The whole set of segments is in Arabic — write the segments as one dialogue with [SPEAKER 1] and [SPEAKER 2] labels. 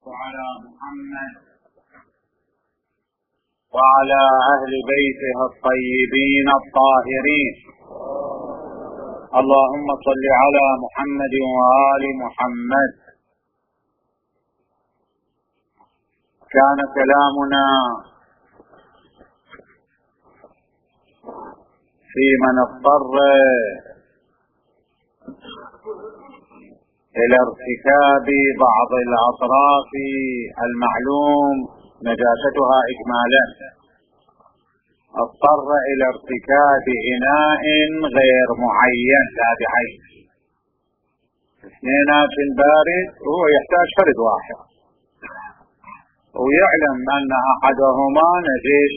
[SPEAKER 1] على محمد وعلى أهل بيته الطيبين الطاهرين. اللهم صل على محمد وآل محمد. كان كلامنا في من اضطر إلى ارتكاب بعض الأطراف المعلوم نجاستها إجمالا، اضطر إلى ارتكاب إناء غير معين لا بعين، اثنينات بارد وهو يحتاج فرد واحد ويعلم أن أحدهما نجس.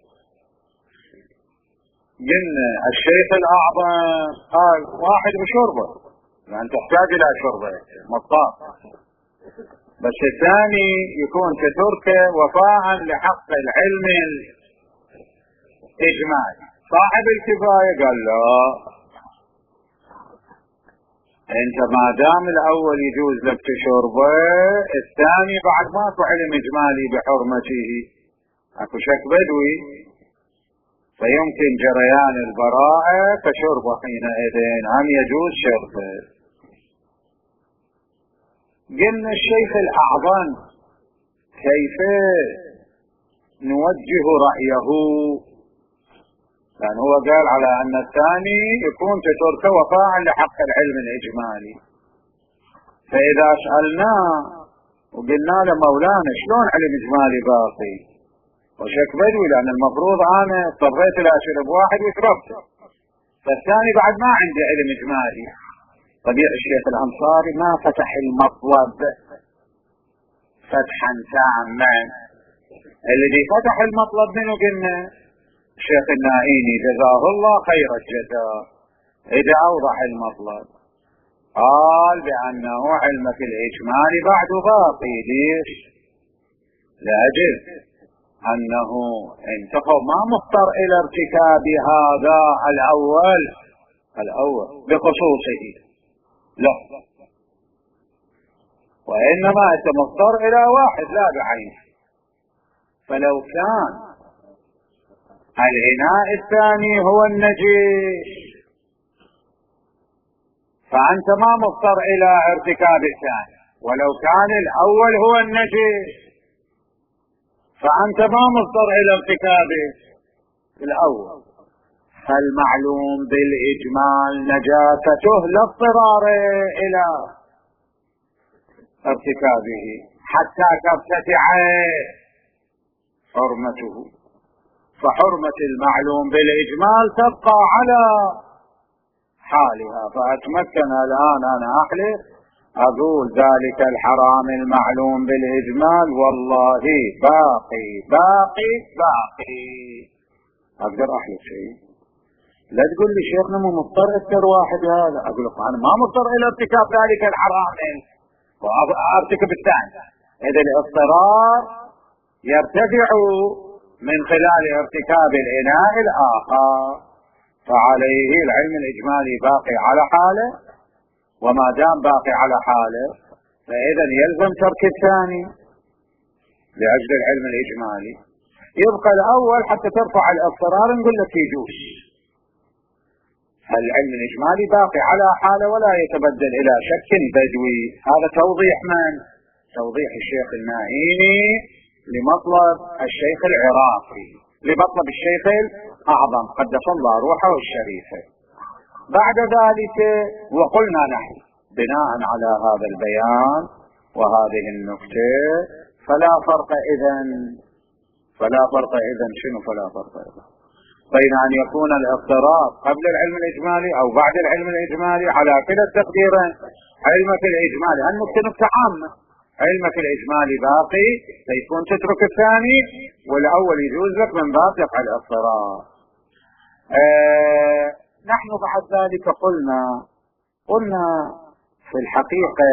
[SPEAKER 1] قلنا الشيخ الأعظم قال واحد بشربه، يعني تحتاج إلى شربه مطاط، بس الثاني يكون كتركه وفاء لحق العلم الإجمالي. صاحب الكفاية قال لا، انت ما دام الاول يجوز لك تشربه، الثاني بعد ماكو علم اجمالي بحرمته، اكو شك بدوي، فيمكن جريان البراءة فشربه حينئذ هم يجوز شربه. قلنا الشيخ الأعظم كيف نوجه رأيه؟ لأن هو قال على أن الثاني يكون كتركه وفاء لحق العلم الإجمالي. فإذا سألناه وقلنا له مولانا شلون علم إجمالي باقي؟ وشك بدوي، لأن المفروض أنا اضطريت إلى أشرب واحد وشربته، فالثاني بعد ما عندي علم إجمالي. طبيعي الشيخ الأنصاري ما فتح المطلب فتحا تاما، الذي فتح المطلب منه قلنا الشيخ النائيني جزاه الله خير الجزاء، إذا أوضح المطلب قال بأنه علمك الإجمالي بعد باقي. ليش؟ لأجل أنه انتقل ما مضطر إلى ارتكاب هذا الأول بخصوصه، لا، وإنما أنت مضطر إلى واحد لا بعينه. فلو كان الإناء الثاني هو النجس فأنت ما مضطر إلى ارتكاب الثاني، ولو كان الأول هو النجس فأنت ما مضطر إلى ارتكاب الأول. فالمعلوم بالإجمال نجاسته لا اضطرار إلى ارتكابه حتى ترتفع حرمته، فحرمة المعلوم بالإجمال تبقى على حالها. فأتمكن الآن أنا أحلف أقول ذلك الحرام المعلوم بالإجمال والله باقي باقي باقي. أقدر أحلف شيء؟ لا تقول لي شيخنا مو مضطر أكثر واحد هذا، أقول لك أنا ما مضطر إلى ارتكاب ذلك الحرام وأرتكب الثاني. إذا الاضطرار يرتفع من خلال ارتكاب الإناء الآخر، فعليه العلم الإجمالي باقي على حاله، وما دام باقي على حاله فإذا يلزم ترك الثاني لأجل العلم الإجمالي. يبقى الأول حتى ترفع الاضطرار نقول لك يجوز. العلم الإجمالي باقي على حاله ولا يتبدل إلى شك بدوي. هذا توضيح من؟ توضيح الشيخ النائيني لمطلب الشيخ العراقي، لمطلب الشيخ الأعظم قدس الله روحه الشريفة. بعد ذلك وقلنا نحن بناء على هذا البيان وهذه النكتة فلا فرق إذن شنو فلا فرق إذن بين أن يكون الاضطرار قبل العلم الإجمالي أو بعد العلم الإجمالي. على كلا التقديرين علمك الإجمالي نكتة عامة، علمك الإجمالي باقي فيكون تترك الثاني، والأول يجوز لك من باب دفع الاضطرار. نحن بعد ذلك قلنا في الحقيقة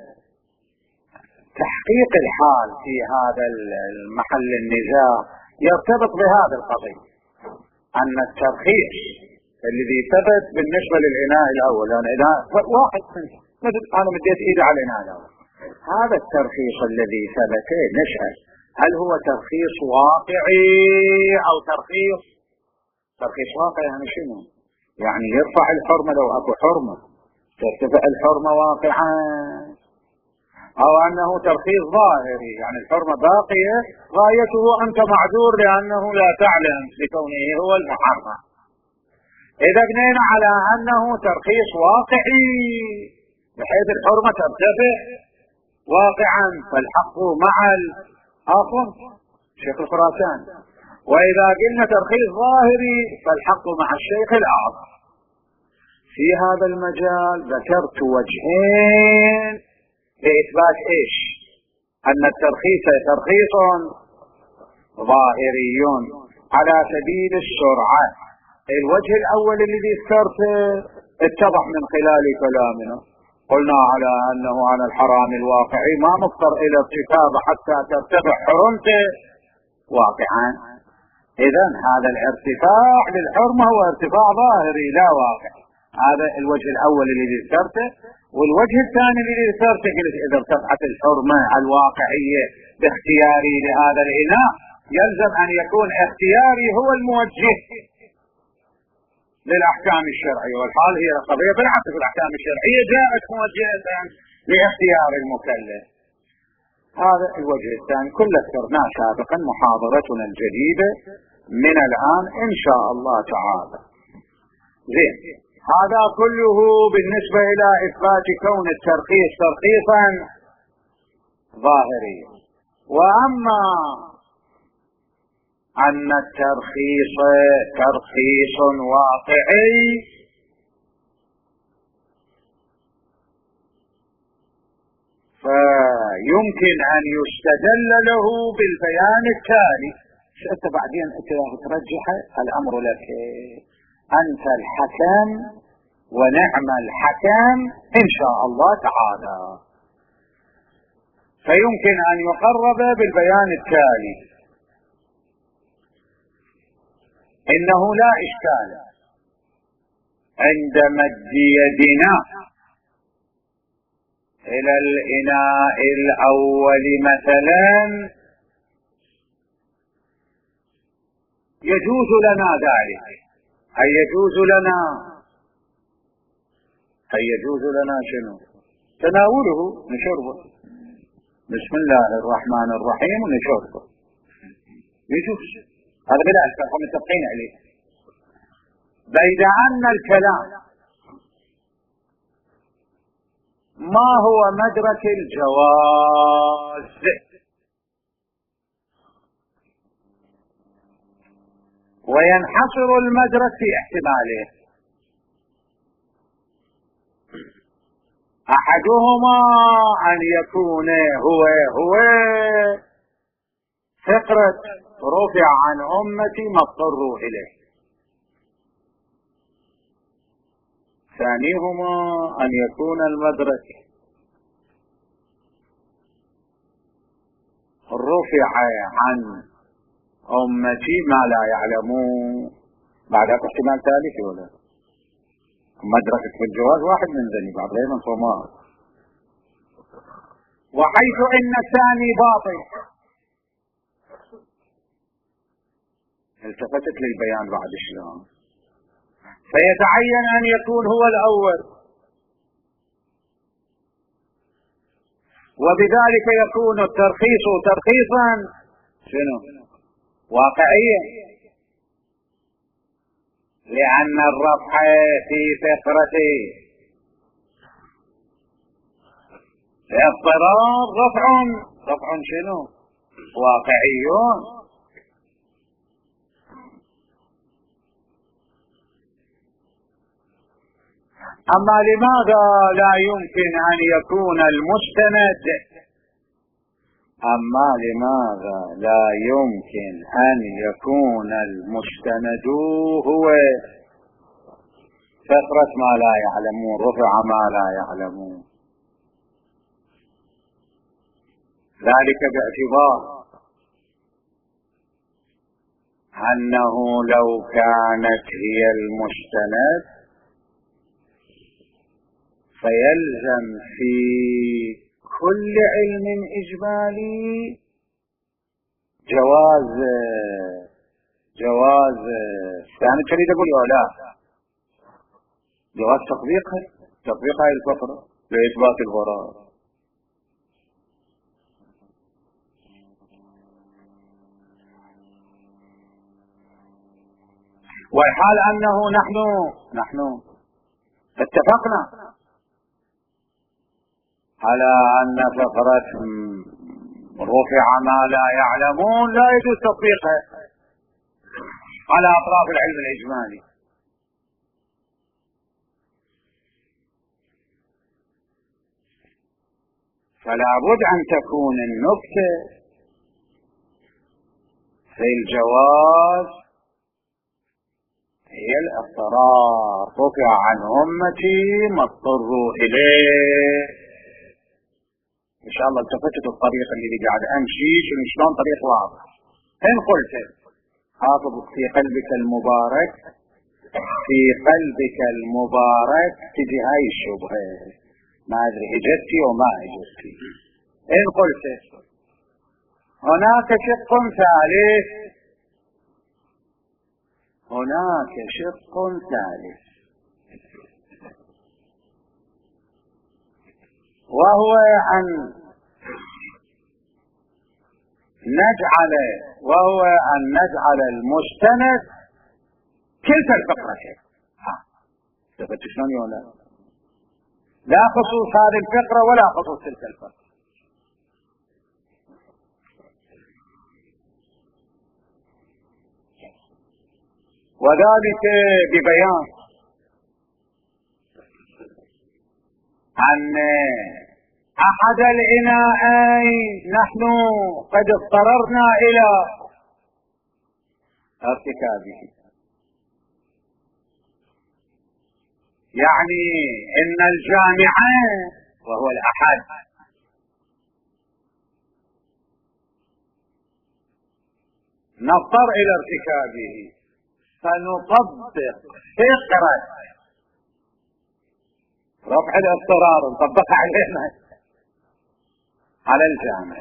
[SPEAKER 1] تحقيق الحال في هذا المحل النزاع يرتبط بهذا القضية، أن الترخيص الذي ثبت بالنسبة للإناء الأول، أنا إذا واحد مثل أنا مديت إيدي على الإناء الأول هذا الترخيص الذي ثبت نسأل هل هو ترخيص واقعي أو ترخيص واقعي؟ يعني شنو؟ يعني يرفع الحرمة لو أكو حرمة، ترتفع الحرمة واقعا، أو أنه ترخيص ظاهري يعني الحرمة باقية غايته أنت معذور لأنه لا تعلم لكونه هو المحرم. إذا بنينا على أنه ترخيص واقعي بحيث الحرمة ترتفع واقعا فالحق مع الآخر شيخ الخراسان، وإذا قلنا ترخيص ظاهري فالحق مع الشيخ الأعظم. في هذا المجال ذكرت وجهين لإثبات إيش؟ أن الترخيص ترخيص ظاهري على سبيل السرعة. الوجه الأول الذي ذكرته اتضح من خلال كلامنا، قلنا على أنه على الحرام الواقعي ما مضطر إلى ارتكاب حتى ترتفع حرمته واقعا. إذن هذا الارتفاع للحرمة هو ارتفاع ظاهري لا واقع. هذا الوجه الأول الذي ذكرته. والوجه الثاني الذي ذكرته قلت إذا ارتفعت الحرمة الواقعية باختياري لهذا الإناء يلزم أن يكون اختياري هو الموجه للأحكام الشرعية، والحال هي قضية بالعكس، الأحكام الشرعية جاءت موجهة لاختيار المكلف. هذا الوجه الثاني كل ذكرناه سابقا، محاضرتنا الجديدة من الآن إن شاء الله تعالى. زين، هذا كله بالنسبة إلى إثبات كون الترخيص ترخيصا ظاهريا. وأما أن الترخيص ترخيص واقعي فيمكن أن يستدل له بالبيان التالي. أنت بعدين ترجح الأمر لك، أنت الحكم ونعم الحكم إن شاء الله تعالى. فيمكن أن يقرب بالبيان التالي: إنه لا إشكال عند مد يدنا إلى الإناء الأول مثلا يجوز لنا ذلك، أي يجوز لنا شنو؟ تناوله، نشربه بسم الله الرحمن الرحيم ونشربه يجوز، هذا بلا أشكال هم متفقين عليه. بيد أن الكلام ما هو مدرك الجواز، وينحصر المدرك في احتماله: أحدهما أن يكون هو فقرة رفع عن أمتي ما اضطروا إليه، ثانيهما أن يكون المدرك رفع عن أمتي ما لا يعلمون. بعدها احتمال ثالث ولا مدركة في الجواز واحد من ذني بعد غير من صمار. وحيث إن الثاني باطل التفتت للبيان بعد شلون، فيتعين أن يكون هو الأول، وبذلك يكون الترخيص ترخيصا شنو؟ واقعيا، لأن الرفع في فقرة اضطرار رفع شنو؟ واقعي. أما لماذا لا يمكن أن يكون المستند هو فقرة ما لا يعلمون، رفع ما لا يعلمون؟ ذلك باعتبار أنه لو كانت هي المستند فيلزم في كل علم إجمالي جواز يعني تريد أقول لا جواز تطبيق هاي الفقرة لإثبات البراءة. والحال أنه نحن اتفقنا على أن فقرة رفع ما لا يعلمون لا يجوز تطبيقها على أطراف العلم الإجمالي، فلا بد أن تكون النكتة في الجواز هي الاضطرار، رفع عن أمتي ما اضطروا إليه. إن شاء الله التفتت الطريق اللي قاعد أمشي شلون طريق واضح. إن قلت حافظ في قلبك المبارك تجي هاي الشبهة، ما أدري إجتي وما إجتي. إن قلت هناك شق ثالث وهو أن نجعل المستند كلتا الفقرتين. ثبت شلون يولا لا خصوص هذه الفقرة ولا خصوص تلك الفقرة. وذلك ببيان أن أحد الإناءين نحن قد اضطررنا إلى ارتكابه، يعني إن الجامع وهو الأحد نضطر إلى ارتكابه، فنطبق فقرة رفع الاضطرار نطبق علينا على الجامع.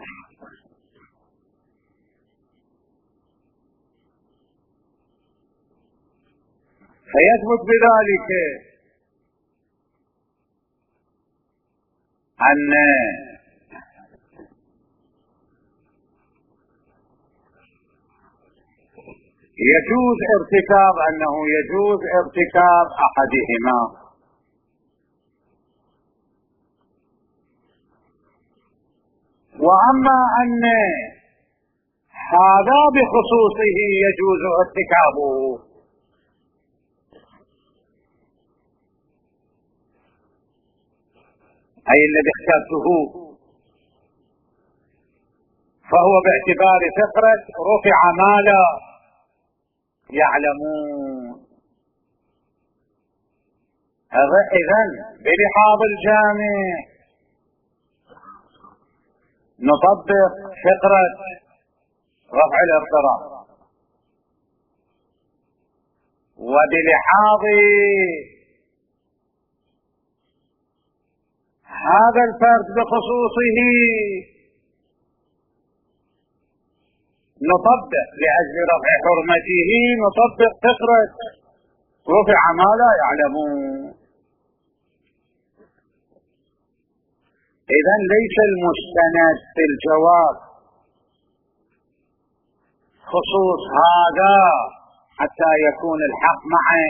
[SPEAKER 1] فيثبت بذلك أن يجوز ارتكاب أحدهما، وأما أن هذا بخصوصه يجوز ارتكابه أي الذي اخترته فهو باعتبار فقرة رفع ما لا يعلمون. إذن بلحاظ الجامع نطبق فقرة رفع الاضطرار، وبلحاظ هذا الفرد بخصوصه نطبق لأجل رفع حرمته نطبق فقرة رفع ما لا يعلمون. إذن ليس المستند في الجواب خصوص هذا حتى يكون الحق معه،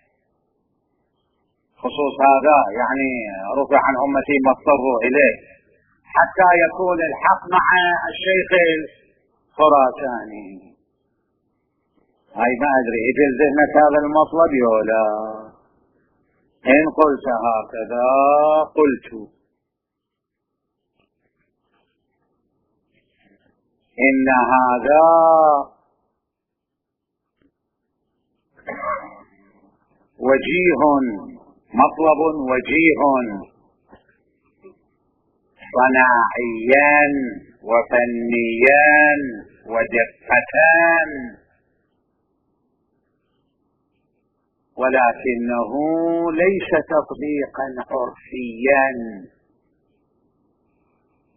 [SPEAKER 1] خصوص هذا يعني رفع عن أمتي ما اضطروا إليه حتى يكون الحق مع الشيخ الخراساني. هاي ما أدري إجل ذهنك هذا المطلب ولا؟ إن قلت هكذا قلت إن هذا وجيه، مطلب وجيه صناعيا وفنيا ودقتان، ولكنه ليس تطبيقا عرفيا،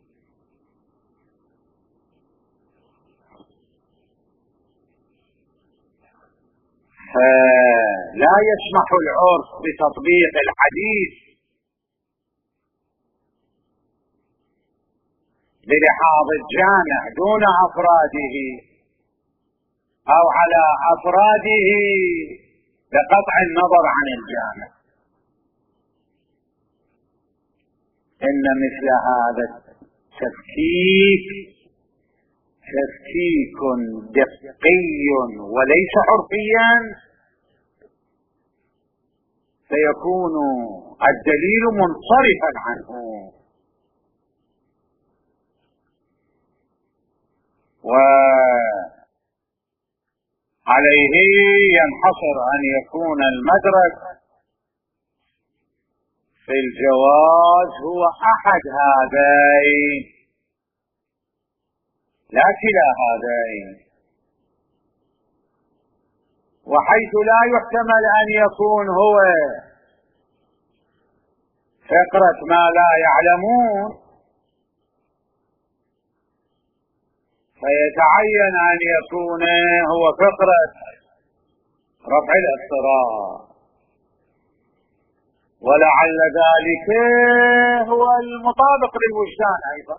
[SPEAKER 1] فلا يسمح العرف بتطبيق الحديث بلحاظ الجامع دون أفراده أو على أفراده بقطع النظر عن الجامع. إن مثل هذا التفكيك تفكيك دقي وليس عرفيا، فيكون الدليل منصرفا عنه، وعليه ينحصر أن يكون المدرك في الجواز هو أحد هذين لا كلا هذين، وحيث لا يحتمل أن يكون هو فقرة ما لا يعلمون، فيتعين أن يكون هو فقرة رفع الاضطرار، ولعل ذلك هو المطابق للوجدان أيضا.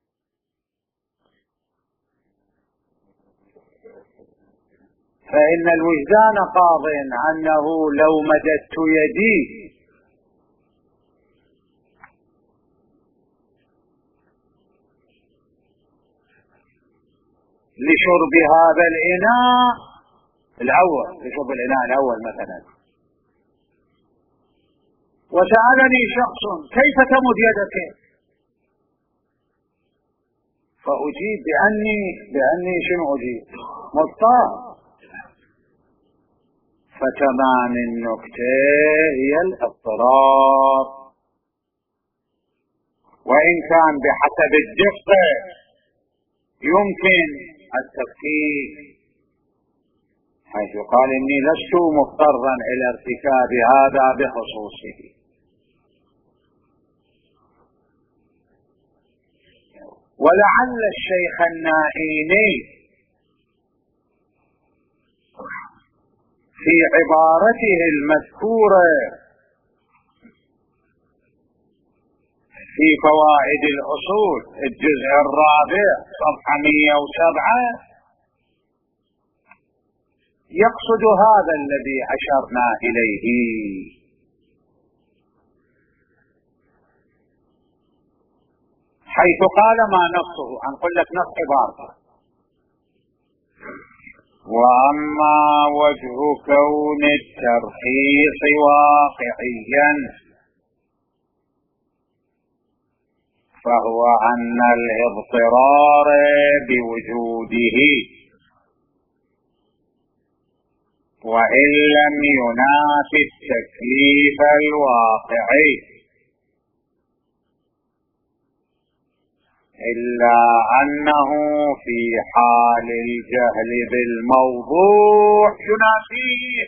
[SPEAKER 1] فإن الوجدان قاض أنه لو مددت يدي لشرب هذا الإناء الأول، لشرب الإناء الأول مثلا، وسألني شخص كيف تمد يدك، فأجيب بأني شنو أجيب؟ مضطر. فتمام النكتة هي الاضطرار، وإن كان بحسب الدقة يمكن التفكيك، حيث قال إني لست مضطرا إلى ارتكاب هذا بخصوصه. ولعل الشيخ النائيني في عبارته المذكورة في فوائد الأصول الجزء الرابع صفحة 107 يقصد هذا الذي أشرنا إليه، حيث قال ما نصه، أنقل لك نص عبارته: وأما وجه كون الترخيص واقعيا فهو أن الاضطرار بوجوده وإن لم ينافي التكليف الواقعي إلا أنه في حال الجهل بالموضوع ينافيه.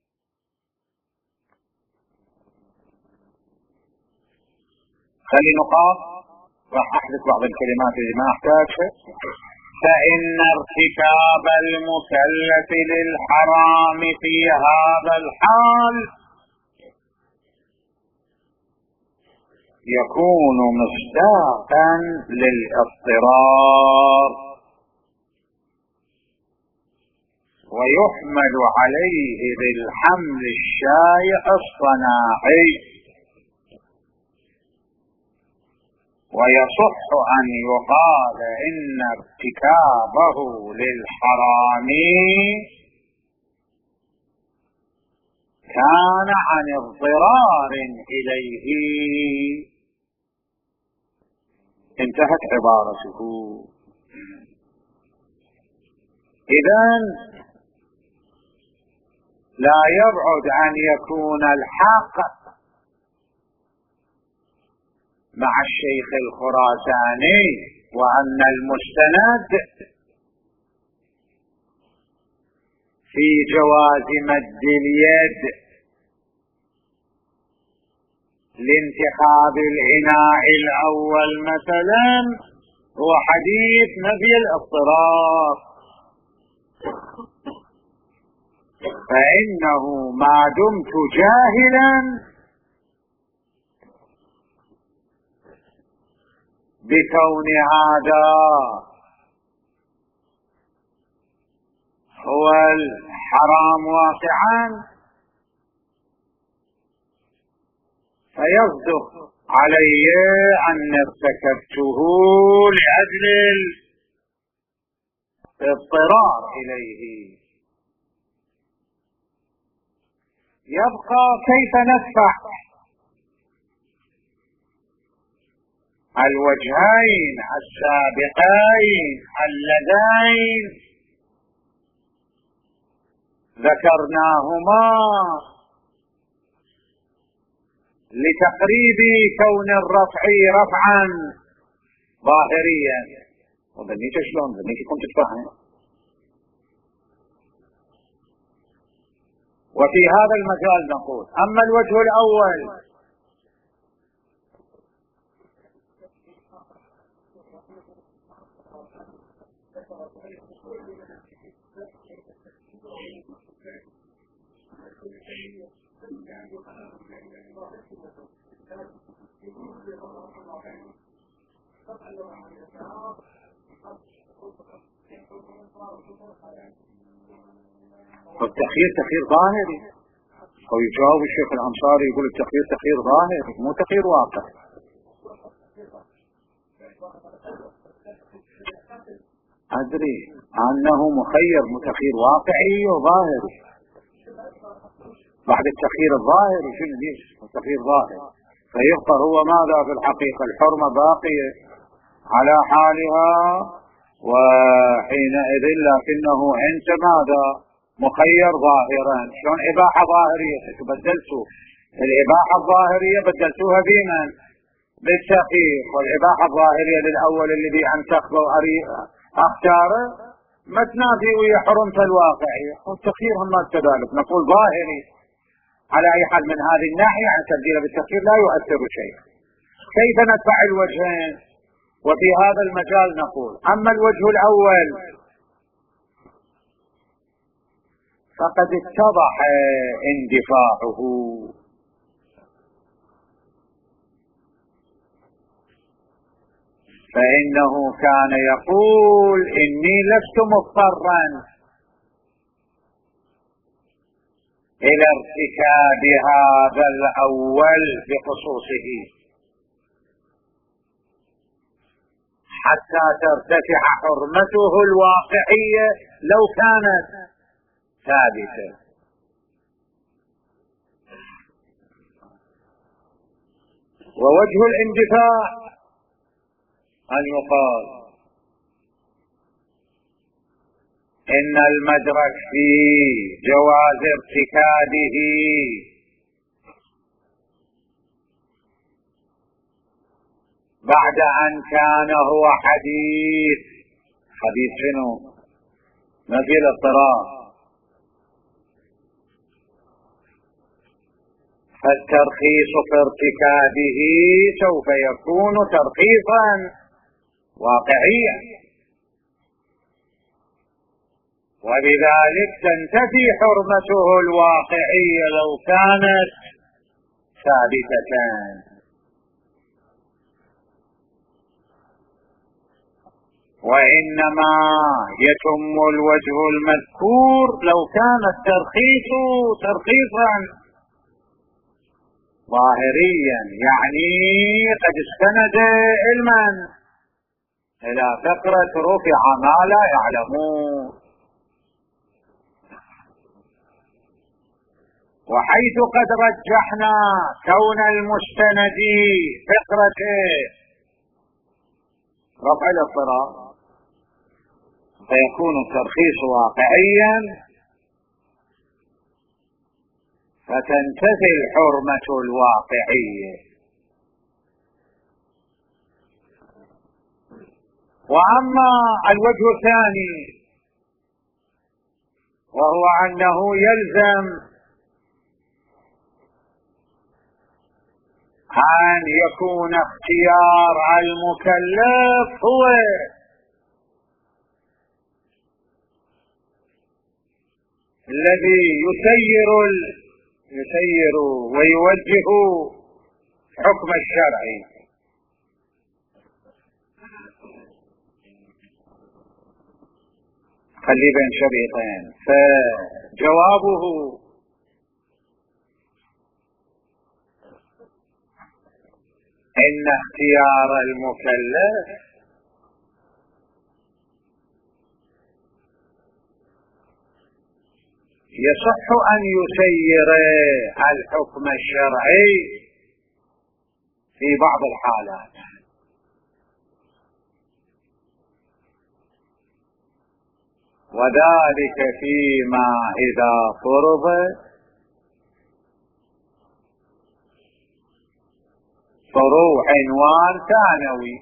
[SPEAKER 1] خلي نقاط، راح أحذف بعض الكلمات اللي ما أحتاجها. فإن ارتكاب المكلف للحرام في هذا الحال يكون مصداقا للاضطرار ويحمل عليه بالحمل الشائع الصناعي، ويصح أن يقال إن ارتكابه للحرام كان عن اضطرار إليه. انتهت عبارته. إذن لا يبعد أن يكون الحق مع الشيخ الخراساني، وأن المستند في جواز مد اليد لانتخاب الإناء الأول مثلا هو حديث نفي الاضطرار. فإنه ما دمت جاهلا بكون هذا هو الحرام واقعا فيصدق علي أن ارتكبته لأجل الاضطرار إليه. يبقى كيف ندفع الوجهين السابقين اللذين ذكرناهما لتقريب كون الرفع رفعا ظاهريا. وظنيت شلون ظنيت كنت تفهم. وفي هذا المجال نقول أما الوجه الأول التخيير تخيير ظاهري، أو يجاوب الشيخ الأنصاري يقول التخيير تخيير ظاهري مو تخيير واقع. أدري أنه مخير متخير واقعي وظاهري. بعد التخيير الظاهري شنو ليش التخيير ظاهري؟ فيبقى هو ماذا في الحقيقة؟ الحرمة باقية على حالها، وحينئذ لكنه أنت ماذا مخير ظاهرا. شلون إباحة ظاهرية بدلتوا الإباحة الظاهرية بدلتوها بمن؟ بالتخيير. والإباحة الظاهرية للأول الذي أنتخبه أختاره ما تنافي ويا حرمة الواقعية، والتخيير هم كذلك نقول ظاهري. على أي حال من هذه الناحية عن تبديله بالتخيير لا يؤثر شيء. كيف ندفع الوجهين؟ وفي هذا المجال نقول أما الوجه الأول فقد اتضح اندفاعه، فإنه كان يقول إني لست مضطرا إلى ارتكاب هذا الأول بخصوصه حتى ترتفع حرمته الواقعية لو كانت ثابتة. ووجه الاندفاع أن يقال إن المدرك في جواز ارتكابه بعد أن كان هو حديث شنو؟ نفي الاضطرار. فالترخيص في ارتكابه سوف يكون ترخيصا واقعيا، وبذلك تنتفي حرمته الواقعية لو كانت ثابتة. وإنما يتم الوجه المذكور لو كان الترخيص ترخيصا ظاهريا، يعني قد استند علما إلى فقرة رفع ما لا يعلمون. وحيث قد رجحنا كون المستند فقرة رفع الاضطرار فيكون الترخيص واقعيا، فتنتفي الحرمة الواقعية. وأما الوجه الثاني وهو أنه يلزم أن يكون اختيار المكلف هو الذي يسير ويوجه حكم الشرع. خلي بين شريطين. فجوابه إن اختيار المكلف يصح أن يسير الحكم الشرعي في بعض الحالات، وذلك فيما إذا فرض فروع عنوان ثانوي،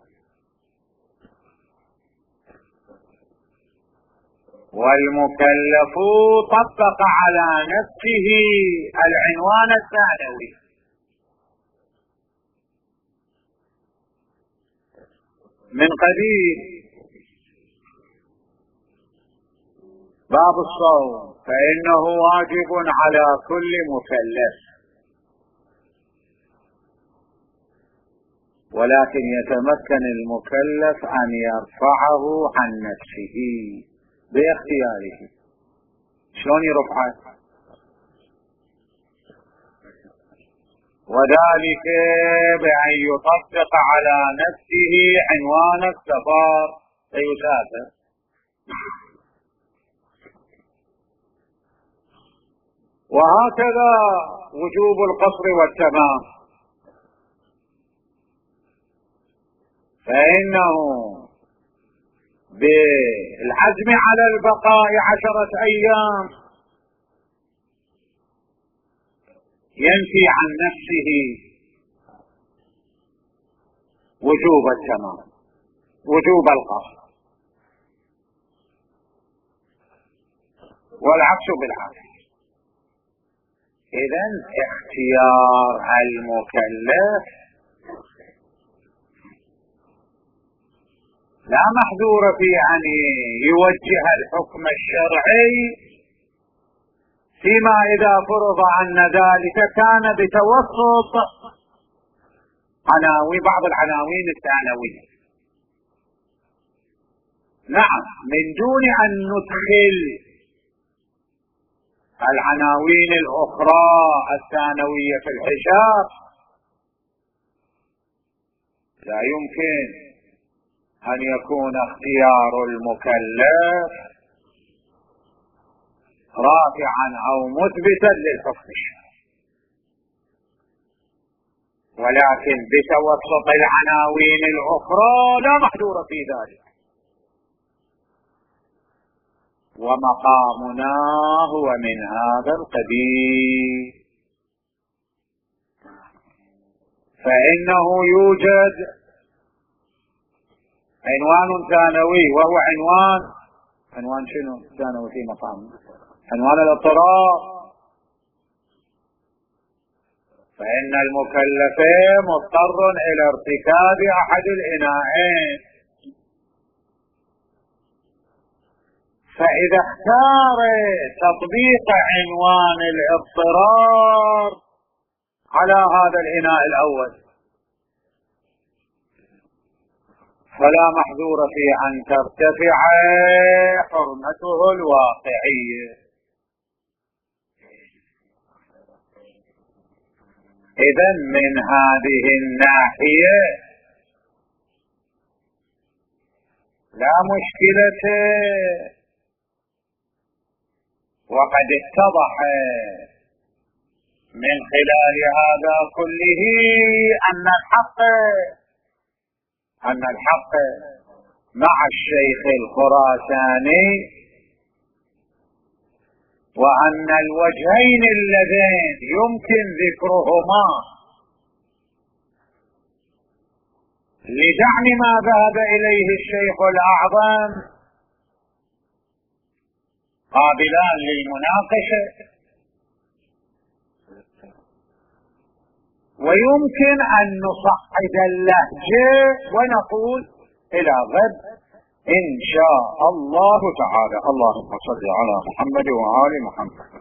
[SPEAKER 1] والمكلف طبق على نفسه العنوان الثانوي. من قبيل باب الصوم فإنه واجب على كل مكلف، ولكن يتمكن المكلف أن يرفعه عن نفسه باختياره. شلون يرفعه؟ وذلك بأن يطبق على نفسه عنوان السفر فيسافر. وهكذا وجوب القصر والتمام، فإنه بالعزم على البقاء 10 أيام ينفي عن نفسه وجوب التمام، وجوب القصر، والعكس بالعكس. إذن اختيار المكلف لا محذور في أن يوجه الحكم الشرعي فيما إذا فرض أن ذلك كان بتوسط بعض العناوين الثانوية. نعم، من دون أن ندخل العناوين الأخرى الثانوية في الحساب، لا يمكن أن يكون اختيار المكلف رافعا أو مثبتا للحكم الشرعي، ولكن بتوسط العناوين الأخرى لا محذور في ذلك. ومقامنا هو من هذا القبيل، فإنه يوجد عنوان ثانوي، وهو عنوان شنو ثانوي في مقام؟ عنوان الاضطرار. فإن المكلف مضطر إلى ارتكاب أحد الإناءين، فإذا اختار تطبيق عنوان الاضطرار على هذا الإناء الأول فلا محذور في أن ترتفع حرمته الواقعية. إذن من هذه الناحية لا مشكلة، وقد اتضح من خلال هذا كله أن الحق مع الشيخ الخراساني، وأن الوجهين اللذين يمكن ذكرهما لدعم ما ذهب إليه الشيخ الأعظم قابلان للمناقشة، ويمكن أن نصعد اللهجة ونقول إلى غد إن شاء الله تعالى. اللهم صل على محمد وآل محمد.